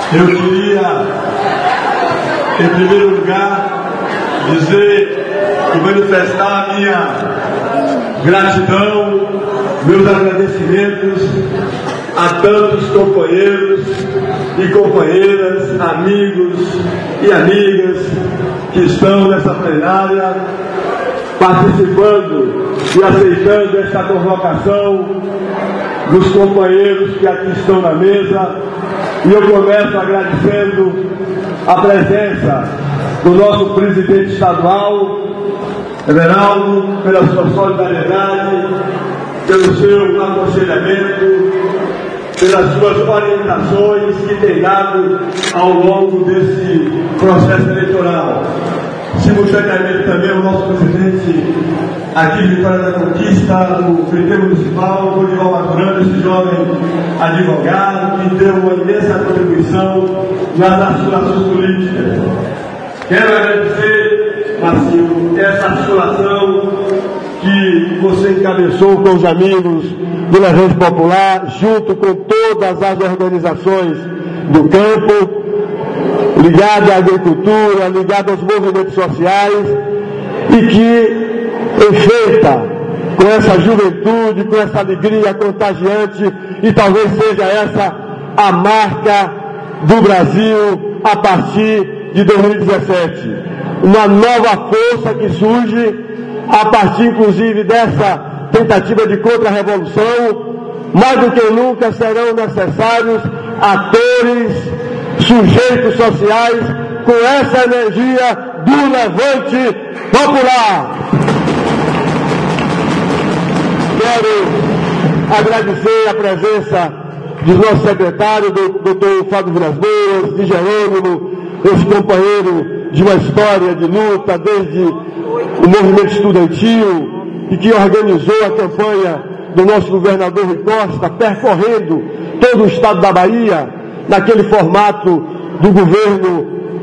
Eu queria, em primeiro lugar, dizer e manifestar a minha gratidão, meus agradecimentos a tantos companheiros e companheiras, amigos e amigas que estão nessa plenária, participando e aceitando esta convocação dos companheiros que aqui estão na mesa. E eu começo agradecendo a presença do nosso presidente estadual, Everaldo, pela sua solidariedade, pelo seu aconselhamento, pelas suas orientações que tem dado ao longo desse processo eleitoral. Simultaneamente também o nosso presidente aqui de Vitória da Conquista, o prefeito municipal, o Dorival Maturano, esse jovem advogado que deu uma imensa contribuição nas articulações políticas. Quero agradecer, Marcinho, essa articulação que você encabeçou com os amigos do Levante Popular, junto com todas as organizações do campo, ligado à agricultura, ligado aos movimentos sociais, e que enfeita com essa juventude, com essa alegria contagiante, e talvez seja essa a marca do Brasil a partir de 2017. Uma nova força que surge a partir, inclusive, dessa tentativa de contra-revolução. Mais do que nunca serão necessários atores, sujeitos sociais com essa energia do Levante Popular. Quero agradecer a presença dos nossos secretários, do doutor Fábio Vilas Boas, de Jerônimo, esse companheiro de uma história de luta desde o movimento estudantil e que organizou a campanha do nosso governador Rui Costa, percorrendo todo o estado da Bahia, naquele formato do governo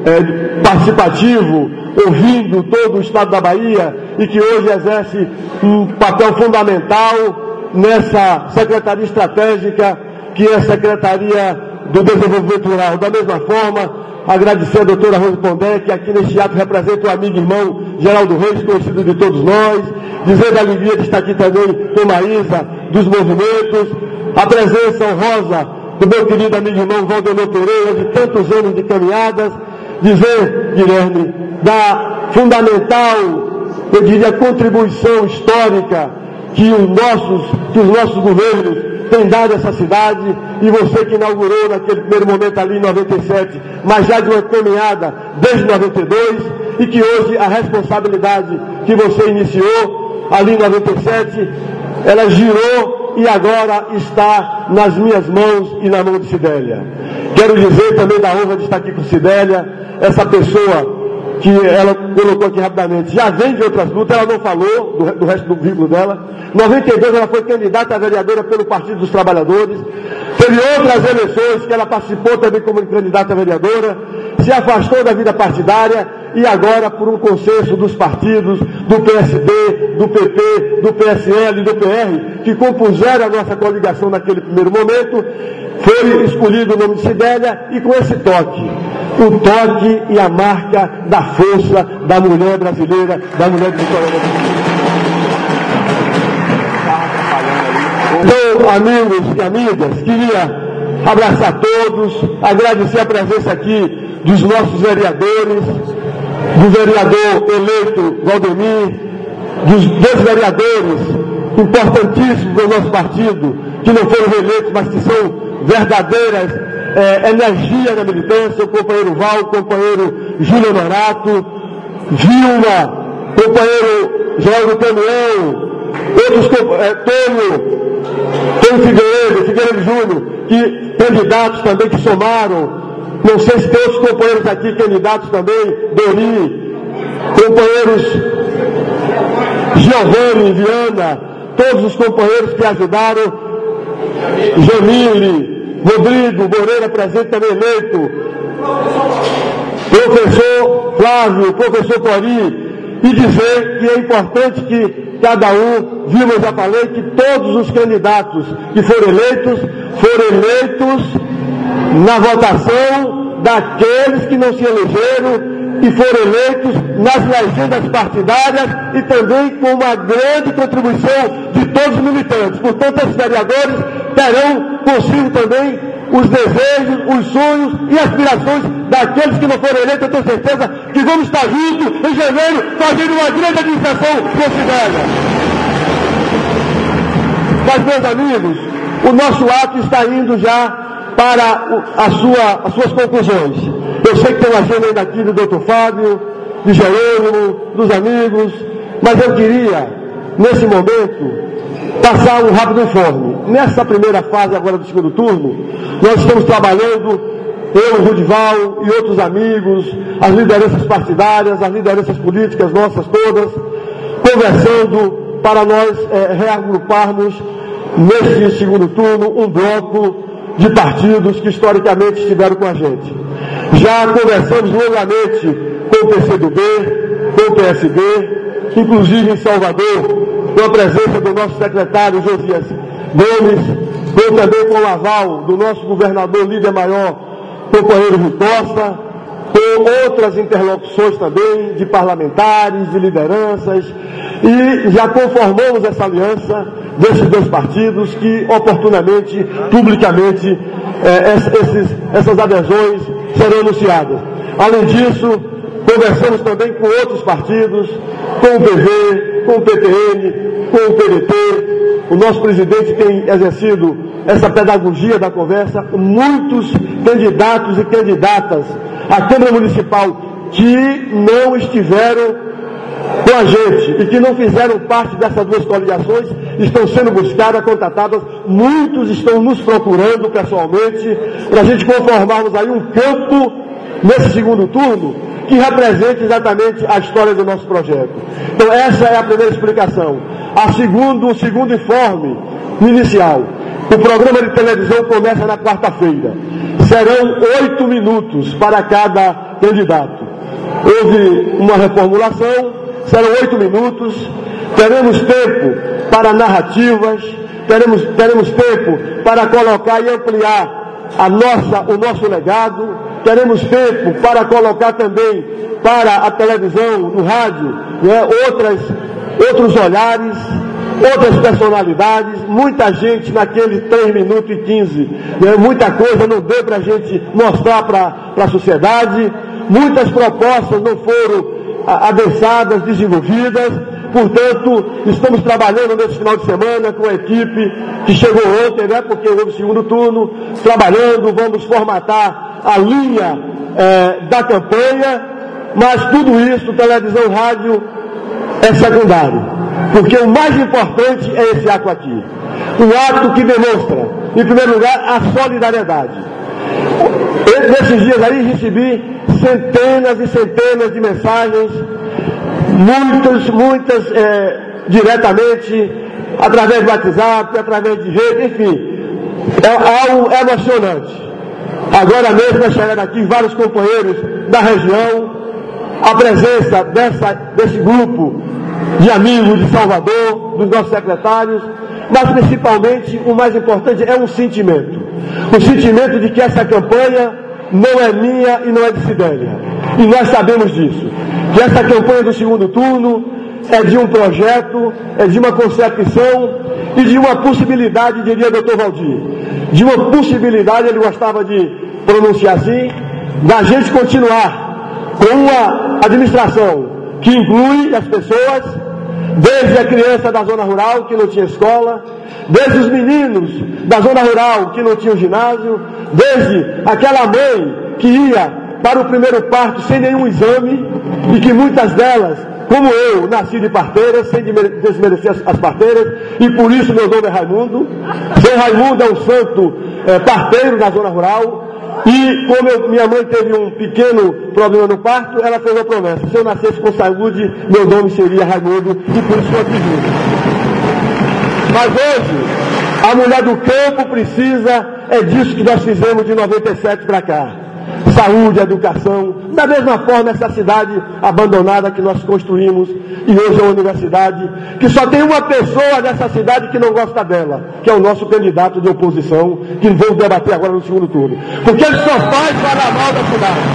participativo, ouvindo todo o estado da Bahia, e que hoje exerce um papel fundamental nessa secretaria estratégica que é a Secretaria do Desenvolvimento Rural. Da mesma forma, agradecer a doutora Rosa Pondé, que aqui neste ato representa o amigo e irmão Geraldo Reis, conhecido de todos nós, dizer da alegria de estar aqui também com Maísa, dos movimentos, a presença honrosa do meu querido amigo e irmão Valdemar Pereira, de tantos anos de caminhadas, dizer, Guilherme, da fundamental, eu diria, contribuição histórica que os nossos governos têm dado a essa cidade, e você que inaugurou naquele primeiro momento ali em 97, mas já de uma caminhada desde 92, e que hoje a responsabilidade que você iniciou ali em 97, ela girou e agora está nas minhas mãos e na mão de Cidélia. Quero dizer também da honra de estar aqui com Cidélia, essa pessoa que ela colocou aqui rapidamente, já vem de outras lutas, ela não falou do resto do vínculo dela. Em 92 ela foi candidata a vereadora pelo Partido dos Trabalhadores, teve outras eleições que ela participou também como candidata a vereadora, se afastou da vida partidária e agora, por um consenso dos partidos, do PSD, do PP, do PSL e do PR, que compuseram a nossa coligação naquele primeiro momento, foi escolhido o nome de Cidélia, e com esse toque, o toque e a marca da força da mulher brasileira, da mulher de Vitória da Conquista. Então, amigos e amigas, queria abraçar todos, agradecer a presença aqui dos nossos vereadores, do vereador eleito Valdemir, dos dois vereadores importantíssimos do nosso partido, que não foram reeleitos, mas que são verdadeiras energia na militância, o companheiro Val, o companheiro Júlio Norato, Vilma, companheiro Geraldo Caminhão, outros Tônio Figueiredo Júnior, que candidatos também que somaram, não sei se tem outros companheiros aqui, candidatos também, Dori, companheiros Giovanni, Viana, todos os companheiros que ajudaram, Jamile, Rodrigo Moreira, presente também eleito, professor Flávio, professor Pori, e dizer que é importante que cada um, viu, eu já falei, que todos os candidatos que foram eleitos na votação daqueles que não se elegeram e foram eleitos nas legendas partidárias e também com uma grande contribuição de todos os militantes. Portanto, esses vereadores terão consigo também os desejos, os sonhos e aspirações daqueles que não foram eleitos. Eu tenho certeza que vamos estar juntos em janeiro fazendo uma grande administração considerada. Mas, meus amigos, o nosso ato está indo já para as suas conclusões. Eu sei que tem uma agenda ainda aqui do Dr. Fábio, de Jerônimo, dos amigos, mas eu queria, nesse momento, passar um rápido informe. Nessa primeira fase agora do segundo turno, nós estamos trabalhando, eu, o Rudival e outros amigos, as lideranças partidárias, as lideranças políticas nossas todas, conversando para nós reagruparmos neste segundo turno um bloco de partidos que historicamente estiveram com a gente. Já conversamos longamente com o PCdoB, com o PSD, inclusive em Salvador, com a presença do nosso secretário Josias Gomes, também com o aval do nosso governador líder maior, companheiro Rui Costa, com outras interlocuções também de parlamentares, de lideranças, e já conformamos essa aliança desses dois partidos que oportunamente, publicamente, essas adesões serão anunciadas. Além disso, conversamos também com outros partidos, com o PV, com o PTN, com o PDT. O nosso presidente tem exercido essa pedagogia da conversa. Muitos candidatos e candidatas à Câmara Municipal que não estiveram com a gente e que não fizeram parte dessas duas coligações estão sendo buscadas, contatadas. Muitos estão nos procurando pessoalmente para a gente conformarmos aí um campo nesse segundo turno que represente exatamente a história do nosso projeto. Então essa é a primeira explicação. O segundo informe inicial. O programa de televisão começa na quarta-feira. Serão 8 minutos para cada candidato. Houve uma reformulação, serão 8 minutos. Teremos tempo para narrativas, teremos tempo para colocar e ampliar o nosso legado. Teremos tempo para colocar também para a televisão, no rádio, outros olhares, outras personalidades, muita gente naquele 3 minutos e 15, muita coisa não deu para a gente mostrar para a sociedade, muitas propostas não foram adensadas, desenvolvidas. Portanto, estamos trabalhando nesse final de semana com a equipe que chegou ontem, porque houve o segundo turno, trabalhando, vamos formatar a linha da campanha, mas tudo isso, televisão, rádio, é secundário. Porque o mais importante é esse ato aqui. Um ato que demonstra, em primeiro lugar, a solidariedade. Nesses dias aí recebi centenas e centenas de mensagens, muitas diretamente, através do WhatsApp, através de rede, enfim. É algo emocionante. Agora mesmo chegaram aqui vários companheiros da região, a presença desse grupo de amigos de Salvador, dos nossos secretários, mas principalmente o mais importante é um sentimento. O sentimento de que essa campanha não é minha e não é de Cidélia. E nós sabemos disso. Que essa campanha do segundo turno é de um projeto, é de uma concepção e de uma possibilidade, diria o Dr. Valdir, de uma possibilidade, ele gostava de pronunciar assim, da gente continuar com uma administração que inclui as pessoas, desde a criança da zona rural que não tinha escola, desde os meninos da zona rural que não tinham ginásio, desde aquela mãe que ia para o primeiro parto sem nenhum exame e que muitas delas, como eu, nasci de parteira, sem desmerecer as parteiras, e por isso meu nome é Raimundo. Seu Raimundo é um santo parteiro da zona rural. E como minha mãe teve um pequeno problema no parto, ela fez uma promessa: se eu nascesse com saúde, meu nome seria Raimundo, e por isso eu acredito. Mas hoje, a mulher do campo precisa, é disso que nós fizemos de 97 para cá. saúde, educação. Da mesma forma, essa cidade abandonada que nós construímos, e hoje é uma universidade, que só tem uma pessoa nessa cidade que não gosta dela, que é o nosso candidato de oposição, que vamos debater agora no segundo turno. Porque ele só faz falar mal da cidade.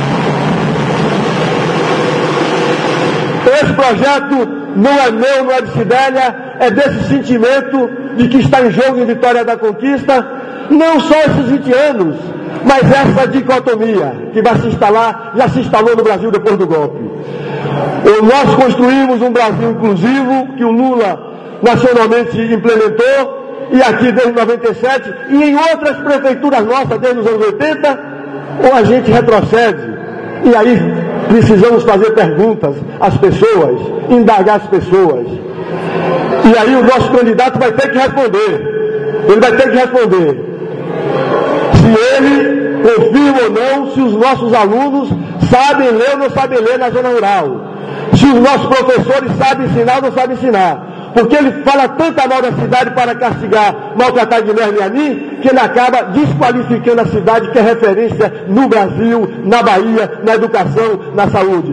Esse projeto não é meu, não é de Cibélia, é desse sentimento de que está em jogo em Vitória da Conquista, não só esses 20 anos, mas essa dicotomia que vai se instalar, já se instalou no Brasil depois do golpe. Nós construímos um Brasil inclusivo, que o Lula nacionalmente implementou, e aqui desde 97, e em outras prefeituras nossas desde os anos 80, ou a gente retrocede. E aí precisamos fazer perguntas às pessoas, indagar as pessoas. E aí o nosso candidato vai ter que responder. Ele vai ter que responder se ele confirma ou não, se os nossos alunos sabem ler ou não sabem ler na zona rural. Se os nossos professores sabem ensinar ou não sabem ensinar. Porque ele fala tanta mal da cidade para castigar, maltratar Guilherme e a mim, que ele acaba desqualificando a cidade que é referência no Brasil, na Bahia, na educação, na saúde.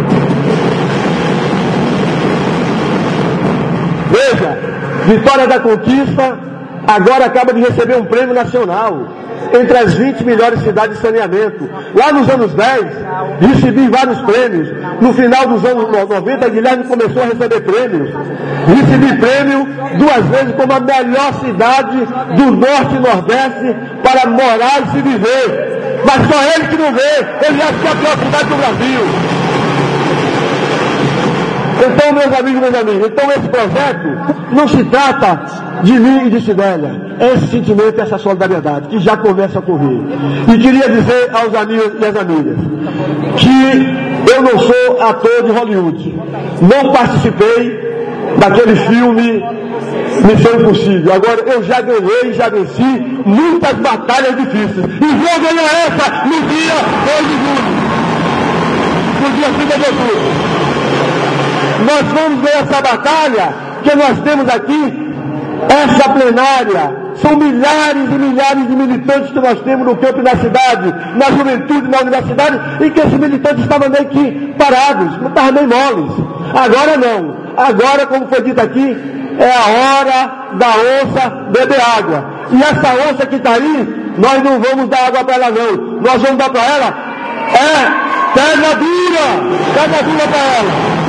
Veja, Vitória da Conquista agora acaba de receber um prêmio nacional entre as 20 melhores cidades de saneamento. Lá nos anos 10, recebi vários prêmios. No final dos anos 90, Guilherme começou a receber prêmios. Recebi prêmio 2 vezes como a melhor cidade do Norte e Nordeste para morar e se viver. Mas só ele que não vê, ele acha que é a pior cidade do Brasil. Então, meus amigos, então esse projeto não se trata de mim e de Cibélia. É esse sentimento, essa solidariedade, que já começa a correr. E queria dizer aos amigos e às amigas que eu não sou ator de Hollywood. Não participei daquele filme Missão Impossível. Agora, eu já ganhei e já venci muitas batalhas difíceis. E vou ganhar essa no dia 2 de julho. No dia 5 de outubro. Nós vamos ver essa batalha que nós temos aqui, essa plenária. São milhares e milhares de militantes que nós temos no campo e na cidade, na juventude, na universidade, e que esses militantes estavam meio que parados, não estavam meio moles. Agora não. Agora, como foi dito aqui, é a hora da onça beber água. E essa onça que está aí, nós não vamos dar água para ela não. Nós vamos dar para ela pedra dura para ela.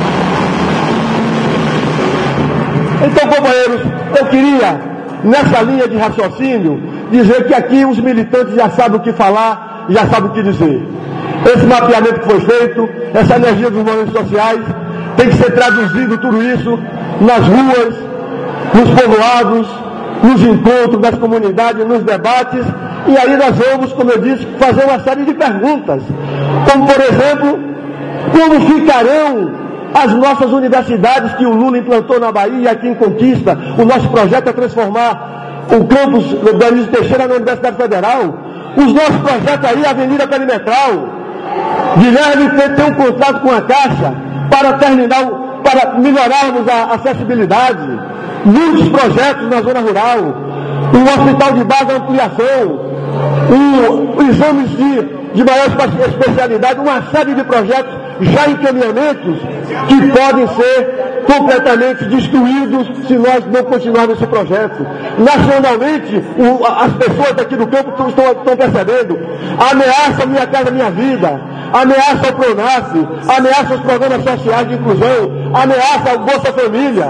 Então, companheiros, eu queria, nessa linha de raciocínio, dizer que aqui os militantes já sabem o que falar, já sabem o que dizer. Esse mapeamento que foi feito, essa energia dos movimentos sociais, tem que ser traduzido tudo isso nas ruas, nos povoados, nos encontros das comunidades, nos debates, e aí nós vamos, como eu disse, fazer uma série de perguntas, como por exemplo, como ficarão as nossas universidades que o Lula implantou na Bahia e aqui em Conquista. O nosso projeto é transformar o campus da Anísio Teixeira na Universidade Federal. Os nossos projetos aí, a Avenida Perimetral. Guilherme tem um contrato com a Caixa para melhorarmos a acessibilidade. Muitos projetos na zona rural. Um hospital de base, ampliação. Exames de maior especialidade. Uma série de projetos já encaminhamentos que podem ser completamente destruídos se nós não continuarmos esse projeto. Nacionalmente, as pessoas daqui do campo estão percebendo. Ameaça Minha Casa Minha Vida, ameaça o PRONAF, ameaça os programas sociais de inclusão, ameaça o Bolsa Família,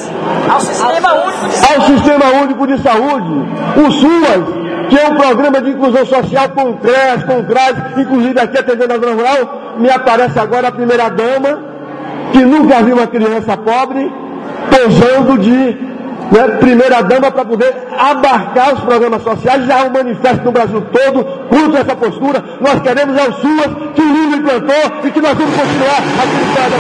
ao Sistema Único de Saúde, o SUAS, que é um programa de inclusão social com CREAS, com CRAS, inclusive aqui atendendo a zona rural. Me aparece agora a primeira-dama, que nunca viu uma criança pobre, posando de primeira-dama para poder abarcar os programas sociais. Já há um manifesto no Brasil todo contra essa postura. Nós queremos o SUAS que o Lula implantou e que nós vamos continuar aqui no Estado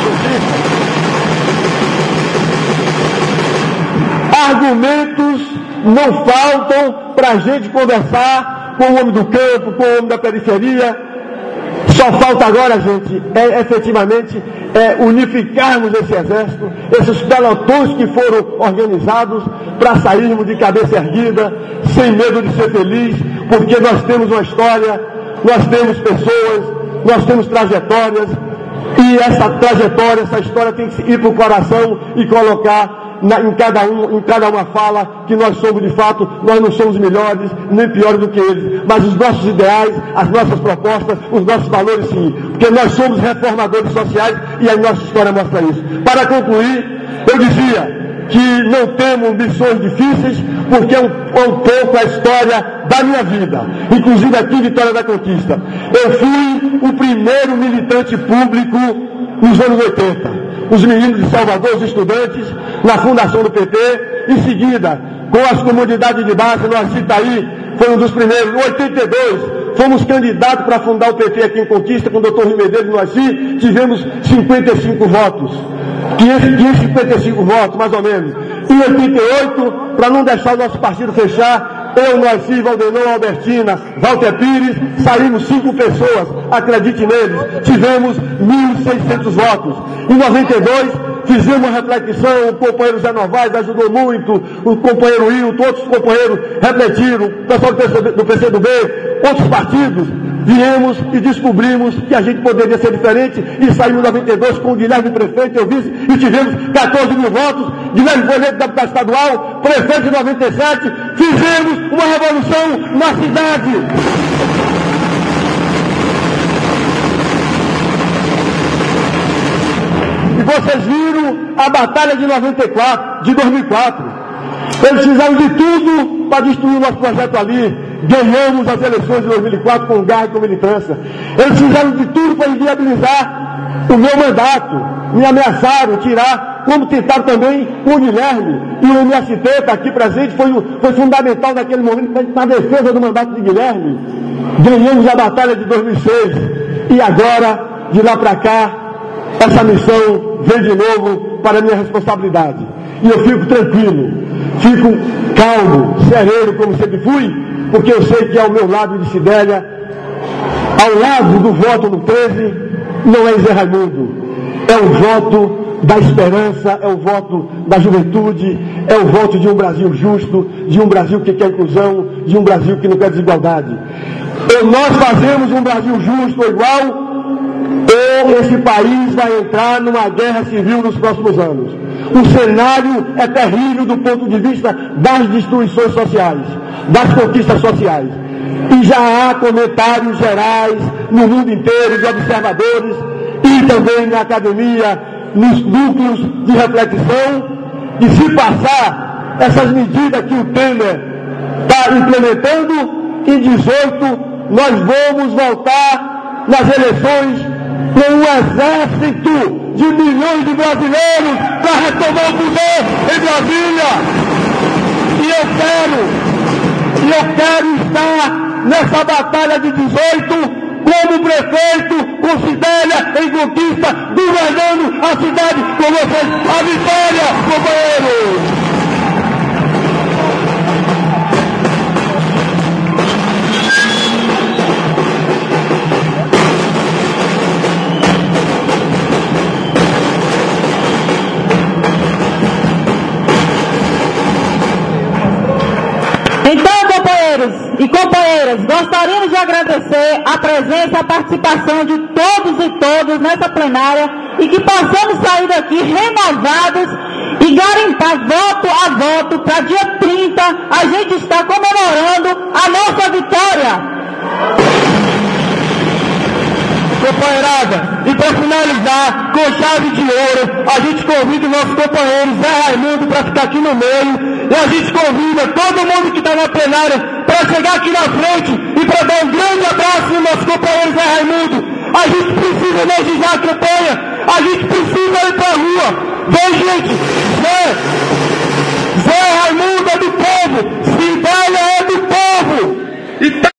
da Conquista. Argumentos não faltam para a gente conversar com o homem do campo, com o homem da periferia. Só falta agora, gente, efetivamente, unificarmos esse exército, esses pelotões que foram organizados para sairmos de cabeça erguida, sem medo de ser feliz, porque nós temos uma história, nós temos pessoas, nós temos trajetórias, e essa trajetória, essa história tem que ir para o coração e colocar em cada uma fala que nós somos de fato, nós não somos melhores nem piores do que eles, mas os nossos ideais, as nossas propostas, os nossos valores sim, porque nós somos reformadores sociais e a nossa história mostra isso. Para concluir, eu dizia que não temos missões difíceis, porque é um pouco a história da minha vida, inclusive aqui em Vitória da Conquista. Eu fui o primeiro militante público nos anos 80. Os meninos de Salvador, os estudantes, na fundação do PT, em seguida, com as comunidades de base, nós Itaí, foi um dos primeiros. Em 82, fomos candidatos para fundar o PT aqui em Conquista, com o Dr. Rio Medeiros e nós tivemos 55 votos. 555 votos, mais ou menos. Em 88, para não deixar o nosso partido fechar, eu, Noaci, Valdenon, Albertina, Walter Pires, saímos 5 pessoas, acredite neles, tivemos 1.600 votos. Em 92, fizemos uma reflexão, o companheiro Zé Novaes ajudou muito, o companheiro Hilton, outros companheiros refletiram, o pessoal do PCdoB, outros partidos, viemos e descobrimos que a gente poderia ser diferente e saímos em 92 com o Guilherme prefeito, eu vice, e tivemos 14 mil votos, Guilherme Boleto, deputado estadual, prefeito em 97, fizemos uma revolução na cidade. E vocês viram a batalha de 2004. Eles fizeram de tudo para destruir o nosso projeto ali. Ganhamos as eleições de 2004 com garra e com militância. Eles fizeram de tudo para inviabilizar o meu mandato. Me ameaçaram tirar, como tentaram também com o Guilherme. E o MST, está aqui presente, foi fundamental naquele momento na defesa do mandato de Guilherme. Ganhamos a batalha de 2006. E agora, de lá para cá, essa missão vem de novo para a minha responsabilidade. E eu fico tranquilo, fico calmo, sereno, como sempre fui, porque eu sei que ao meu lado de Cidélia, ao lado do voto no 13, não é Zé Raimundo, é o voto da esperança, é o voto da juventude, é o voto de um Brasil justo, de um Brasil que quer inclusão, de um Brasil que não quer desigualdade. Ou nós fazemos um Brasil justo ou igual, ou esse país vai entrar numa guerra civil nos próximos anos. O cenário é terrível do ponto de vista das destruições sociais, das conquistas sociais. E já há comentários gerais no mundo inteiro de observadores e também na academia, nos núcleos de reflexão, e se passar essas medidas que o Temer está implementando, em 2018 nós vamos voltar nas eleições com um exército de milhões de brasileiros para retomar o poder em Brasília. E eu quero estar nessa batalha de 18 como prefeito, com Cidélia em Conquista, governando a cidade com vocês. A vitória, companheiros! Então, companheiros e companheiras, gostaríamos de agradecer a presença e a participação de todos e todas nessa plenária e que possamos sair daqui renovados e garimpar voto a voto para dia 30 a gente estar comemorando a nossa vitória. Companheirada, e para finalizar, com chave de ouro, a gente convida o nosso companheiro Zé Raimundo para ficar aqui no meio, e a gente convida todo mundo que está na plenária para chegar aqui na frente e para dar um grande abraço no nosso companheiro Zé Raimundo. A gente precisa energizar a campanha, a gente precisa ir para a rua. Vem, gente, Zé Raimundo é do povo, Cidélia é do povo. E